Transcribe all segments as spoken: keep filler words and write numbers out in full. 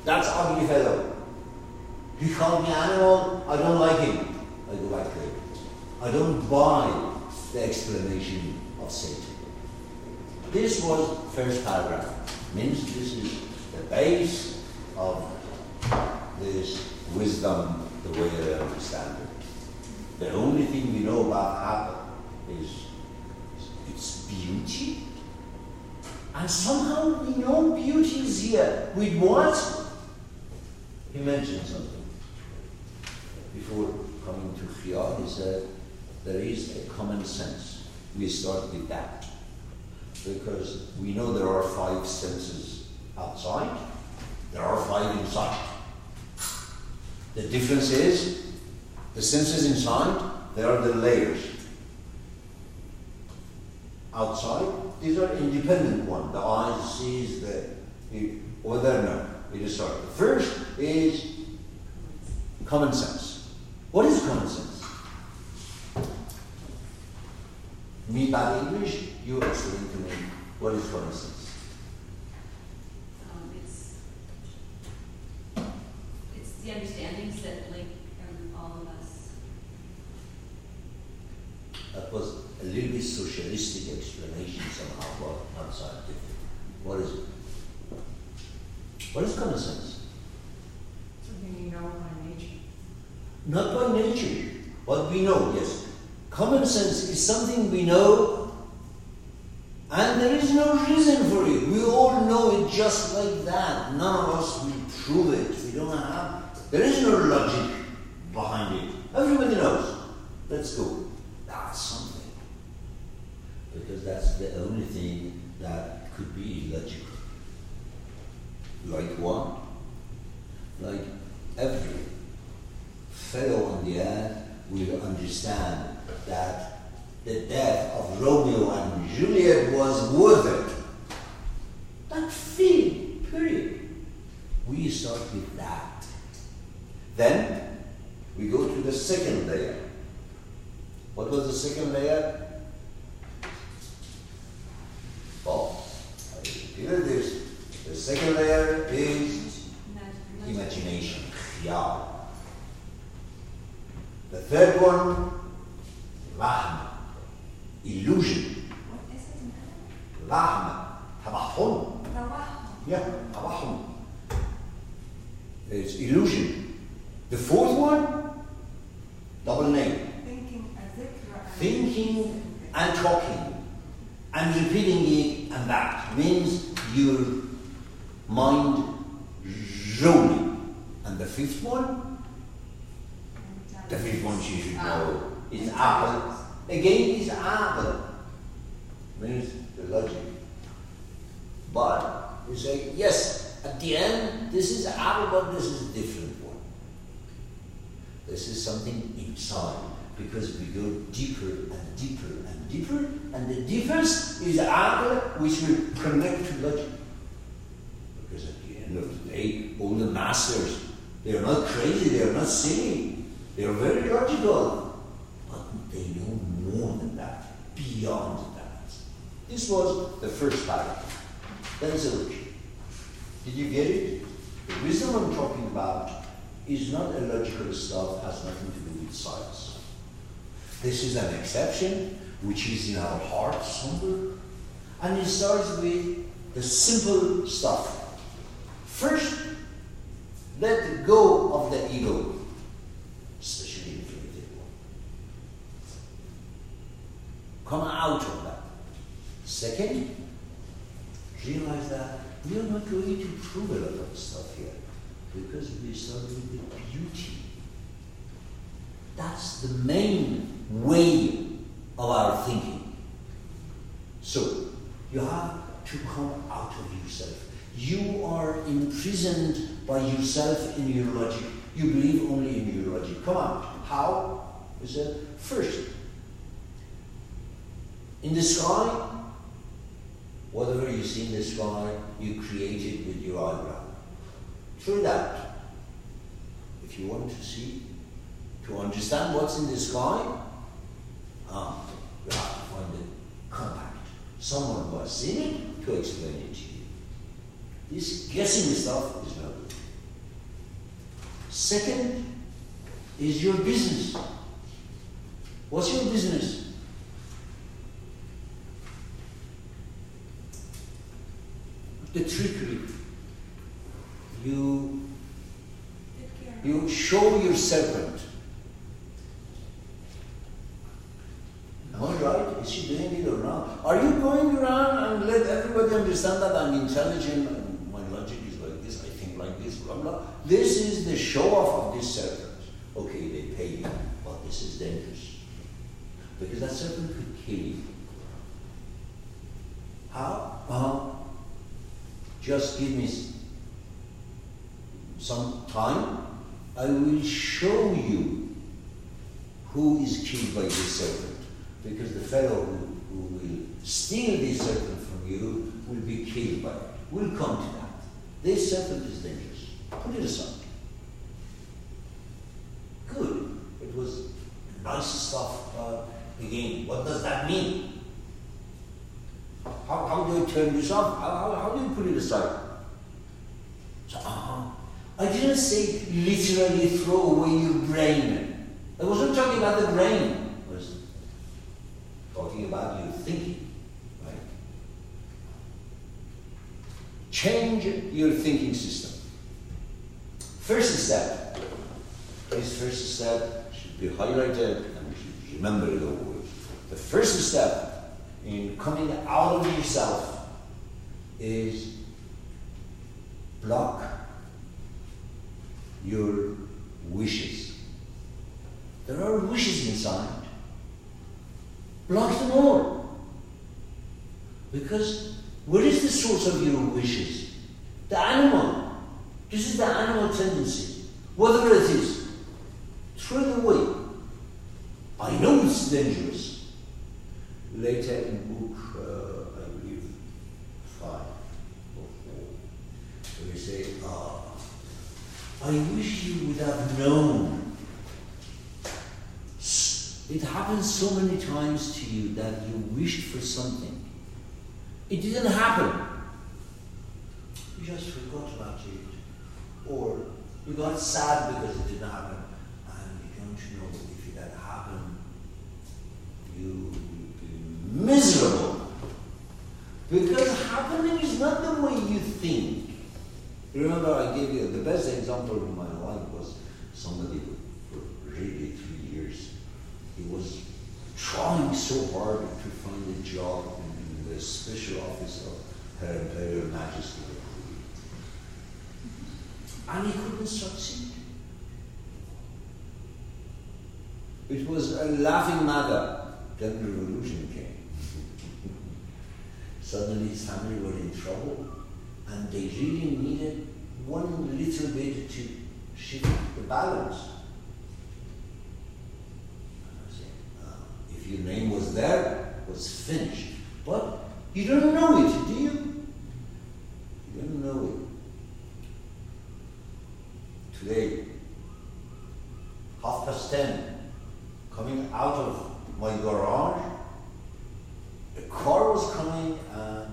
That's ugly fellow. He called me animal, I don't like him. I go back to it. I don't buy the explanation of Satan. This was first paragraph. Means this is the base of this wisdom, the way I understand it. The only thing we know about apple is its beauty. And somehow we know beauty is here. With what? He mentioned something. Before coming to Khiyar, he said, there is a common sense. We start with that. Because we know there are five senses outside, there are five inside. The difference is, the senses inside, they are the layers. Outside, these are independent ones. The eye sees the, the whether no, it is sorry. The first is common sense. What is common sense? Me bad English, you explain to me what is common sense. Um, it's it's the understandings that link um, all of us. That was a little bit socialistic explanation somehow, but not scientific. What is it? What is common sense? Something you know by nature. Not by nature. What we know, yes. Common sense is something we know, and there is no reason for it. We all know it just like that. None of us will prove it. We don't have. There is no logic behind it. Everybody knows. Let's go. That's something. Because that's the only thing that could be illogical. Like what? Like every fellow on the earth will understand that the death of Romeo and Juliet was worth it. That feeling, period. We start with that. Then we go to the second layer. What was the second layer? Oh, I repeated this. The second layer is imagination, khiyal. The third one, wahm, illusion. What is it? Wahm, tabahum. Tawahum. Yeah, tabahum. It's illusion. The fourth one, double name. Thinking as if you are Thinking and talking and repeating it, and that means your mind rolling. And the fifth one, the fifth one you should know is apple. Again, is apple. Means the logic. But you say, yes, at the end, this is apple, but this is a different one. This is something inside, because we go deeper and deeper and deeper, and the deepest is apple, which will connect to logic. Because at the end of the day, all the masters, they are not crazy, they are not silly, they are very logical, but they know more than that, beyond that. This was the first paragraph. Then solution. Did you get it? The wisdom I'm talking about is not illogical stuff, has nothing to do with science. This is an exception, which is in our heart somewhere, and it starts with the simple stuff. First, let go of the ego, especially the primitive one. Come out of that. Second, realize that we are not going to prove a lot of stuff here, because we start with the beauty. That's the main way of our thinking. So, you have to come out of yourself. You are imprisoned by yourself in your logic. You believe only in your logic. Come out. How? You said, first, in the sky, whatever you see in the sky, you create it with your eyebrow. Through that, if you want to see, to understand what's in the sky, ah, you have to find a contact. Someone who has seen it to explain it to you. This guessing stuff is no good. Second is your business. What's your business? The trickery. You, you show your serpent. Am I right? Is she doing it or not? Are you going around and let everybody understand that I'm intelligent and my logic is like this, I think like this, blah, blah. This is the show-off of this serpent. Okay, they pay you, but this is dangerous. Because that serpent could kill you. How? Uh-huh. Just give me some time. I will show you who is killed by this serpent. Because the fellow who, who will steal this serpent from you will be killed by it. We'll come to that. This serpent is dangerous. Put it aside. Good. It was nice stuff. Uh, again, what does that mean? How, how do I turn this off? How, how, how do you put it aside? So, uh-huh. I didn't say literally throw away your brain. I wasn't talking about the brain. I was talking about your thinking, right? Change your thinking system. First step. This first step should be highlighted and we should remember it always. The first step in coming out of yourself is block your wishes. There are wishes inside. Block them all. Because where is the source of your wishes? The animal. This is the animal tendency. Whatever it is, throw it away. I know it's dangerous. Later in book, uh, I believe, five or four, we say, ah, I wish you would have known. It happens so many times to you that you wished for something. It didn't happen. You just forgot about it. Or you got sad because it didn't happen. And you don't know if it had happened, you miserable. Because happening is not the way you think. Remember, I gave you the best example of my life was somebody who, for really three years, he was trying so hard to find a job in the special office of Her Imperial Majesty. And he couldn't succeed. It was a laughing matter. Then the revolution came. Suddenly his family were in trouble and they really needed one little bit to shift the balance. And I said, uh, if your name was there, it was finished. But you don't know it, do you? You don't know it. Today, half past ten, coming out of my garage, a car was coming and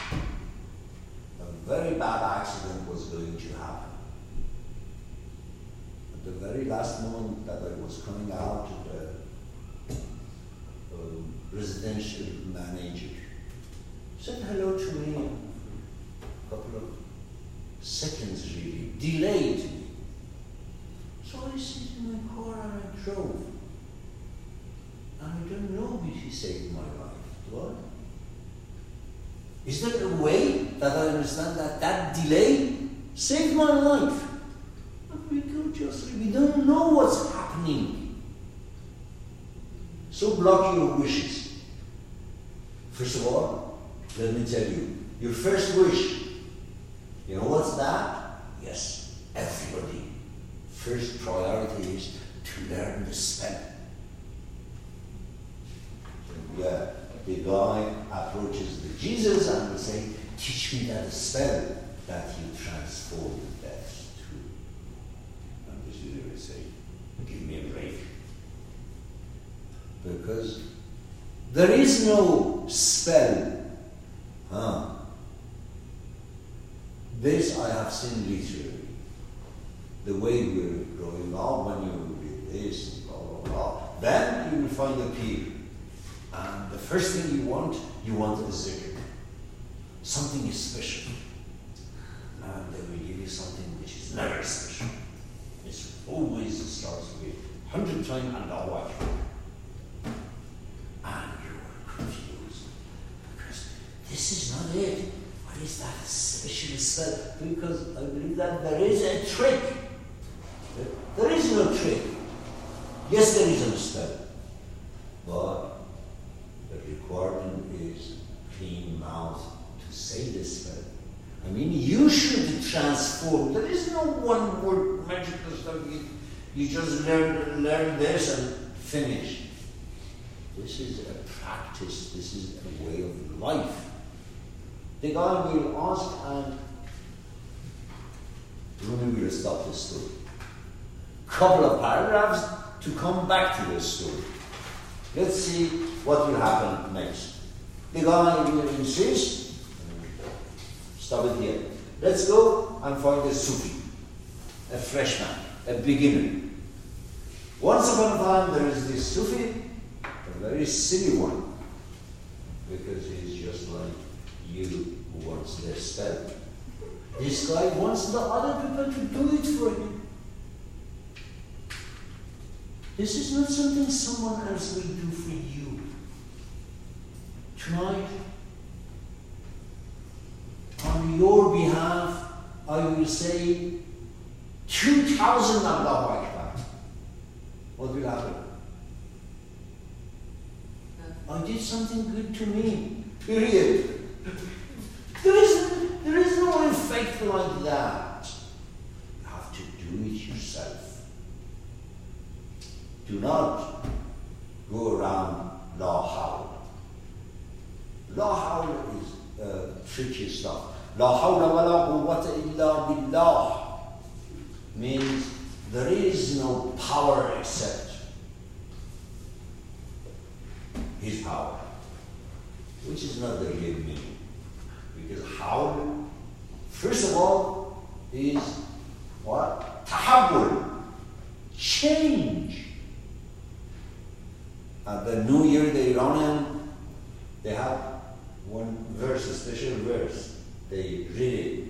a very bad accident was going to happen. At the very last moment that I was coming out, the um, residential manager said hello to me a couple of seconds really, delayed me. So I sit in my car and I drove. And I don't know if he saved my life. What? Is there a way that I understand that that delay saved my life? But we go just, we don't know what's happening. So block your wishes. First of all, let me tell you, your first wish, you know what's that? Yes, everybody. First priority is to learn the spell. Yeah, the guy approaches the Jesus and will say, teach me that spell that you transform death to. And the Jesus will say, give me a break. Because there is no spell. Huh? This I have seen literally. the way we're growing up, when you read this, blah, blah, blah, then you will find a peer. And the first thing you want, you want a zikr. Something is special. And they will give you something which is never special. It's always starts with hundred times and Allahu Akbar. And you are confused. Because this is not it. What is that special spell? Because I believe that there is a trick. There is no trick. Yes, there is a spell. But the requirement is clean mouth to say this spell. I mean, you should transform. There is no one word magical stuff. You, you just learn, learn this and finish. This is a practice. This is a way of life. The guy will ask, and Rumi will stop the story. Couple of paragraphs to come back to the story. Let's see what will happen next. The guy will insist, stop it here. Let's go and find a Sufi, a freshman, a beginner. Once upon a time there is this Sufi, a very silly one, because he's just like you who wants their spell. This guy wants the other people to do it for him. This is not something someone else will do for you. Tonight, on your behalf, I will say two thousand Allahu Akbar. What will happen? I did something good to me. Period. There is, there is no effect like that. You have to do it yourself. Do not go around la hawl. La hawl is uh, tricky stuff. La hawla wa la quwwata illa billah means there is no power except His power, which is not the real meaning. Because hawl, first of all, is what? Tahabbul, change. At the New Year, the Iranian, they have one verse, a special verse. They read it.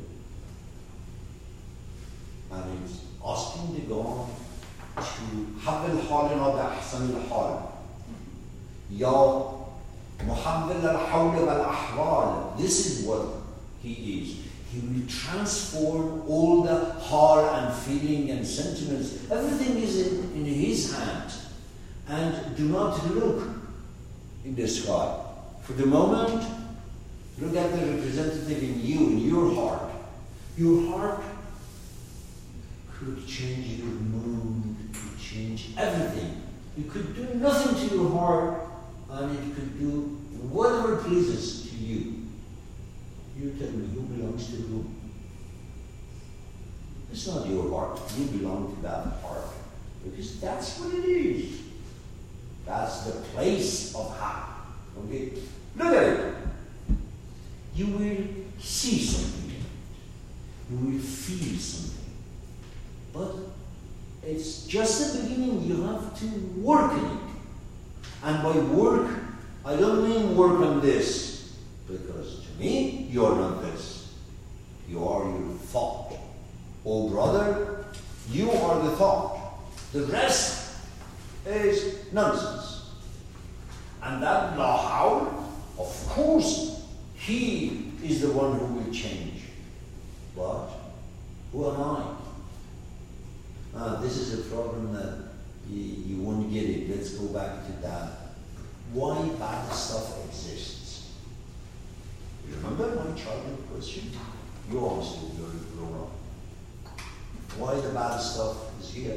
And it's asking the God to حول حالنا بأحسن الحال. Ya محول الحول والأحوال. This is what he is. He will transform all the hal and feeling and sentiments. Everything is in, in his hand. And do not look in the sky. For the moment, look at the representative in you, in your heart. Your heart could change your mood, could change everything. You could do nothing to your heart, and it could do whatever pleases to you. You tell me, who belongs to whom? It's not your heart. You belong to that heart. Because that's what it is. That's the place of heart. Okay? Look at it. You will see something. You will feel something. But it's just the beginning. You have to work in it. And by work, I don't mean work on this. Because to me, you are not this. You are your thought. Oh brother, you are the thought. The rest is nonsense. And that la hawl, of course, he is the one who will change. But who am I? Ah, this is a problem that you, you won't get it. Let's go back to that. Why bad stuff exists? You remember my childhood question? You also will grow up. Why the bad stuff is here?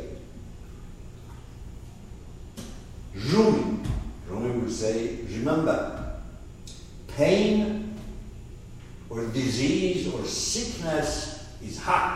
Rumi. Rumi will say, remember, pain or disease or sickness is haq.